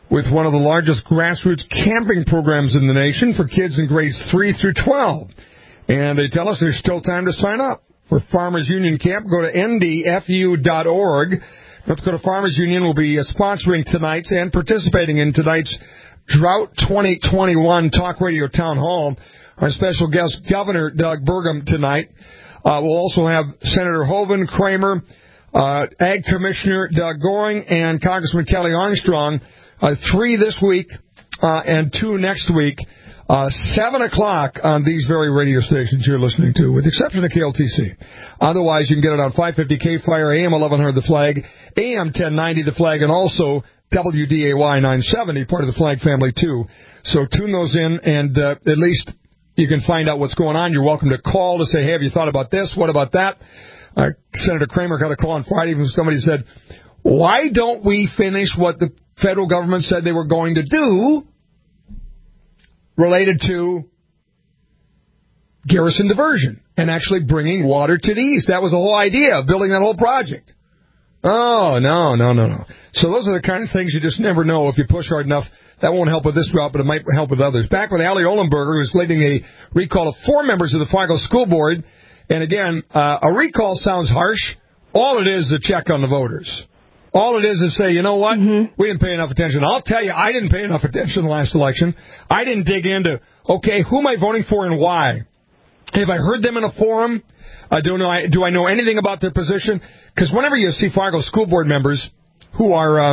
with one of the largest grassroots camping programs in the nation for kids in grades 3 through 12. And they tell us there's still time to sign up for Farmers Union Camp. Go to ndfu.org. North Dakota Farmers Union will be sponsoring tonight's and participating in tonight's Drought 2021 Talk Radio Town Hall. Our special guest, Governor Doug Burgum, tonight. We'll also have Senator Hoeven, Kramer, Ag Commissioner Doug Goring, and Congressman Kelly Armstrong. 3 this week and 2 next week. 7 o'clock on these very radio stations you're listening to, with the exception of KLTC. Otherwise, you can get it on 550 K-Fire, AM 1100 The Flag, AM 1090 The Flag, and also WDAY 970, part of the Flag family, too. So tune those in, and at least you can find out what's going on. You're welcome to call to say, hey, have you thought about this? What about that? Senator Kramer got a call on Friday from somebody who said, why don't we finish what the federal government said they were going to do related to Garrison diversion and actually bringing water to the east? That was the whole idea of building that whole project. Oh, no. So those are the kind of things you just never know if you push hard enough. That won't help with this route, but it might help with others. Back with Ali Ohlenberger, who's leading a recall of 4 members of the Fargo School Board. And again, a recall sounds harsh. All it is a check on the voters. All it is say, you know what, we didn't pay enough attention. I'll tell you, I didn't pay enough attention in the last election. I didn't dig into, okay, who am I voting for and why? Have I heard them in a forum? Do I know anything about their position? Because whenever you see Fargo school board members who are,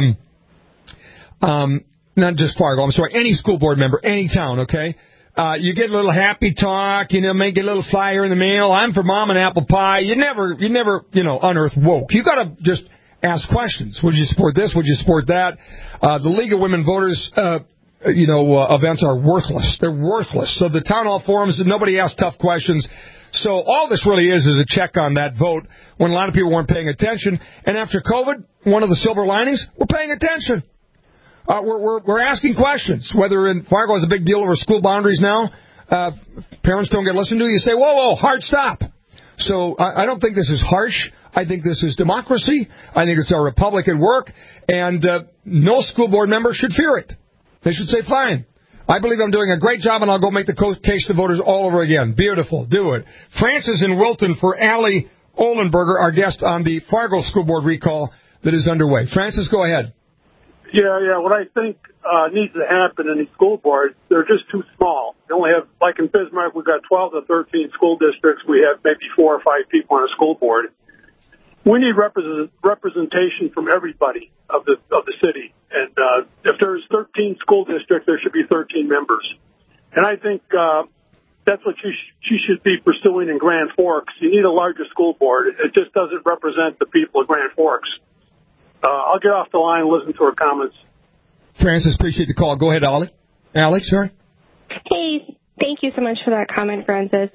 not just Fargo, I'm sorry, any school board member, any town, okay? You get a little happy talk, may get a little flyer in the mail. I'm for mom and apple pie. You never, unearth woke. You gotta just ask questions. Would you support this? Would you support that? The League of Women Voters, events are worthless. They're worthless. So the town hall forums, nobody asks tough questions. So all this really is a check on that vote when a lot of people weren't paying attention. And after COVID, one of the silver linings, we're paying attention. We're asking questions. Whether in Fargo is a big deal over school boundaries now, parents don't get listened to. You say, whoa, hard stop. So I don't think this is harsh. I think this is democracy. I think it's our republic at work, and no school board member should fear it. They should say, fine, I believe I'm doing a great job, and I'll go make the case to voters all over again. Beautiful. Do it. Francis in Wilton for Ali Ohlenberger, our guest on the Fargo School Board recall that is underway. Francis, go ahead. Yeah. What I think needs to happen in these school boards, they're just too small. They only have, like in Bismarck, we've got 12 to 13 school districts. We have maybe 4 or 5 people on a school board. We need representation from everybody of the city. And if there's 13 school districts, there should be 13 members. And I think that's what she should be pursuing in Grand Forks. You need a larger school board. It just doesn't represent the people of Grand Forks. I'll get off the line and listen to her comments. Francis, appreciate the call. Go ahead, Ollie. Alex, sorry. Hey, thank you so much for that comment, Francis.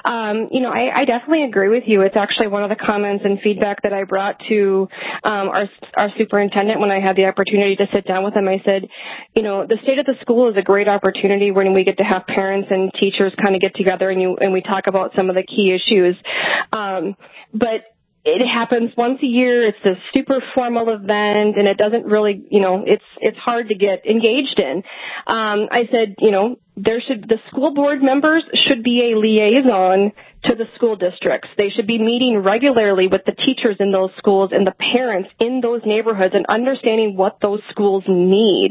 I definitely agree with you. It's actually one of the comments and feedback that I brought to our superintendent when I had the opportunity to sit down with him. I said, the state of the school is a great opportunity when we get to have parents and teachers kind of get together and we talk about some of the key issues. But it happens once a year. It's a super formal event, and it doesn't really, it's hard to get engaged in. I said, the school board members should be a liaison to the school districts. They should be meeting regularly with the teachers in those schools and the parents in those neighborhoods and understanding what those schools need.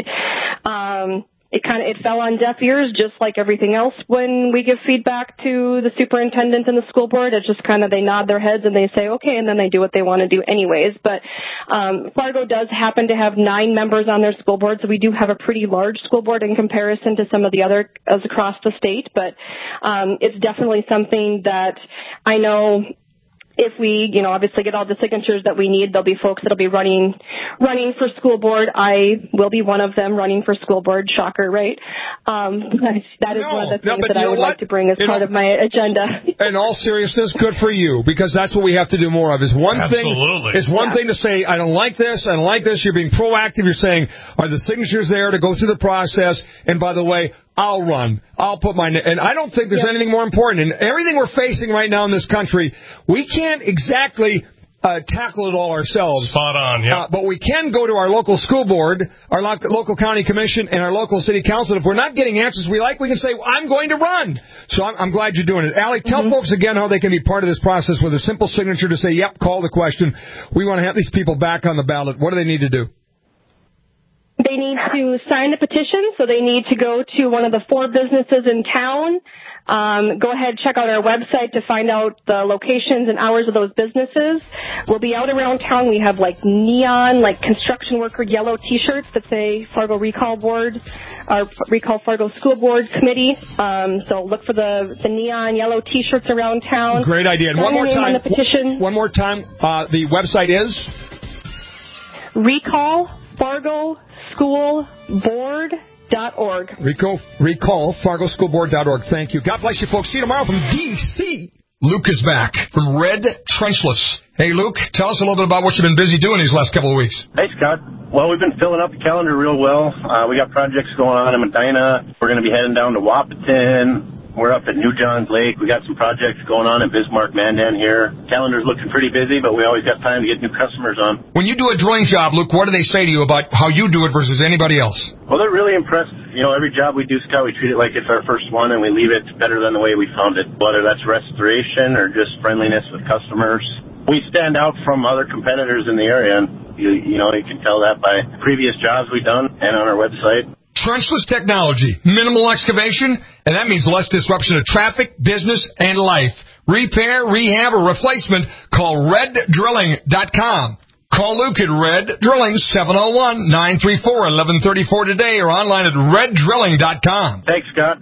It fell on deaf ears, just like everything else when we give feedback to the superintendent and the school board. It's just they nod their heads and they say, okay, and then they do what they want to do anyways. But Fargo does happen to have 9 members on their school board, so we do have a pretty large school board in comparison to some of the others across the state. But it's definitely something that I know if we, obviously get all the signatures that we need, there'll be folks that'll be running for school board. I will be one of them running for school board. Shocker, right? That is one of the things that I would like to bring as part of my agenda. In all seriousness, good for you, because that's what we have to do more of. Is one thing to say, I don't like this, I don't like this. You're being proactive. You're saying, are the signatures there to go through the process? And by the way, I'll run. I'll put my name. And I don't think there's anything more important. And everything we're facing right now in this country, we can't exactly tackle it all ourselves. Spot on, yeah. But we can go to our local school board, our local county commission, and our local city council. If we're not getting answers we like, we can say, I'm going to run. So I'm glad you're doing it. Allie, tell folks again how they can be part of this process with a simple signature to say, yep, call the question. We want to have these people back on the ballot. What do they need to do? They need to sign the petition, so they need to go to one of the 4 businesses in town. Go ahead, check out our website to find out the locations and hours of those businesses. We'll be out around town. We have like neon, like construction worker yellow T-shirts that say Fargo Recall Board, or Recall Fargo School Board Committee. So look for the neon yellow T-shirts around town. Great idea. And one more time. On the petition. One more time. The website is recallfargoschoolboard.org. Recall fargoschoolboard.org. Thank you. God bless you, folks. See you tomorrow from D.C. Luke is back from Red Trenchless. Hey, Luke, tell us a little bit about what you've been busy doing these last couple of weeks. Hey, Scott. Well, we've been filling up the calendar real well. We got projects going on in Medina. We're going to be heading down to Wahpeton. We're up at New Johns Lake. We got some projects going on in Bismarck, Mandan here. Calendar's looking pretty busy, but we always got time to get new customers on. When you do a drilling job, Luke, what do they say to you about how you do it versus anybody else? Well, they're really impressed. You know, every job we do, Scott, we treat it like it's our first one, and we leave it better than the way we found it, whether that's restoration or just friendliness with customers. We stand out from other competitors in the area, and you can tell that by previous jobs we've done and on our website. Trenchless technology, minimal excavation, and that means less disruption of traffic, business, and life. Repair, rehab, or replacement, call RedDrilling.com. Call Luke at Red Drilling, 701-934-1134 today, or online at RedDrilling.com. Thanks, Scott.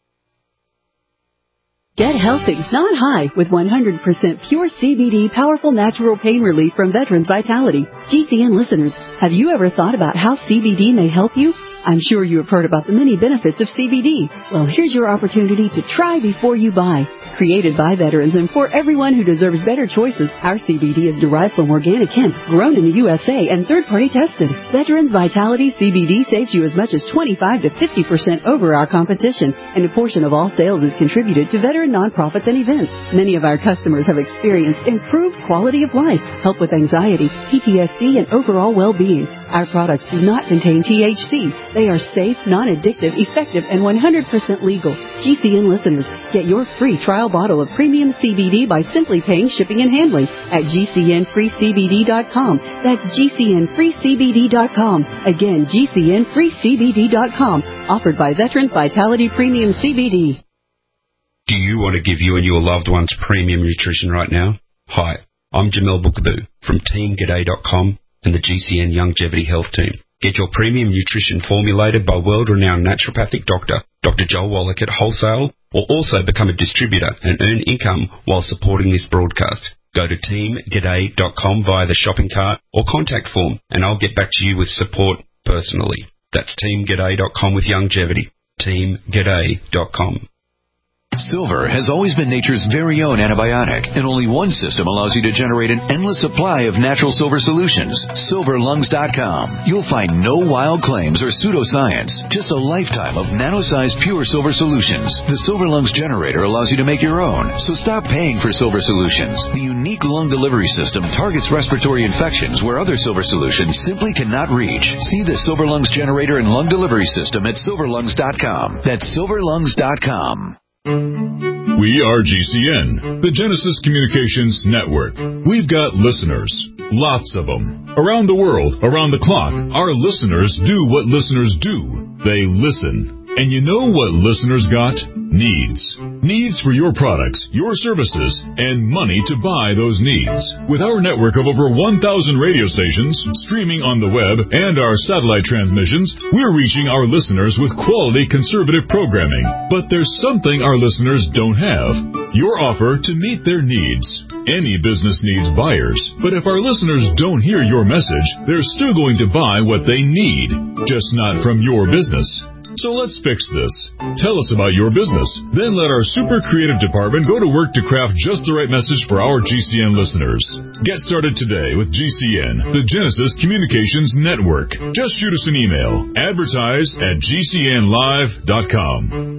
Get healthy, not high, with 100% pure CBD powerful natural pain relief from Veterans Vitality. GCN listeners, have you ever thought about how CBD may help you? I'm sure you have heard about the many benefits of CBD. Well, here's your opportunity to try before you buy. Created by veterans and for everyone who deserves better choices, our CBD is derived from organic hemp, grown in the USA, and third-party tested. Veterans Vitality CBD saves you as much as 25 to 50% over our competition, and a portion of all sales is contributed to veteran nonprofits and events. Many of our customers have experienced improved quality of life, help with anxiety, PTSD, and overall well-being. Our products do not contain THC. They are safe, non-addictive, effective, and 100% legal. GCN listeners, get your free trial bottle of premium CBD by simply paying shipping and handling at GCNFreeCBD.com. That's GCNFreeCBD.com. Again, GCNFreeCBD.com. Offered by Veterans Vitality Premium CBD. Do you want to give you and your loved ones premium nutrition right now? Hi, I'm Jamel Bookaboo from TeamGaday.com and the GCN Longevity Health Team. Get your premium nutrition formulated by world-renowned naturopathic doctor, Dr. Joel Wallach at wholesale, or also become a distributor and earn income while supporting this broadcast. Go to teamgaday.com via the shopping cart or contact form, and I'll get back to you with support personally. That's teamgaday.com with longevity. teamgaday.com. Silver has always been nature's very own antibiotic, and only one system allows you to generate an endless supply of natural silver solutions. SilverLungs.com. You'll find no wild claims or pseudoscience, just a lifetime of nano-sized pure silver solutions. The Silver Lungs generator allows you to make your own, so stop paying for silver solutions. The unique lung delivery system targets respiratory infections where other silver solutions simply cannot reach. See the Silver Lungs generator and lung delivery system at SilverLungs.com. That's SilverLungs.com. We are GCN, the Genesis Communications Network. We've got listeners, lots of them. Around the world, around the clock, our listeners do what listeners do. They listen. And you know what listeners got? Needs. Needs for your products, your services, and money to buy those needs. With our network of over 1,000 radio stations, streaming on the web, and our satellite transmissions, we're reaching our listeners with quality conservative programming. But there's something our listeners don't have. Your offer to meet their needs. Any business needs buyers, but if our listeners don't hear your message, they're still going to buy what they need, just not from your business. So let's fix this. Tell us about your business. Then let our super creative department go to work to craft just the right message for our GCN listeners. Get started today with GCN, the Genesis Communications Network. Just shoot us an email. Advertise at GCNlive.com.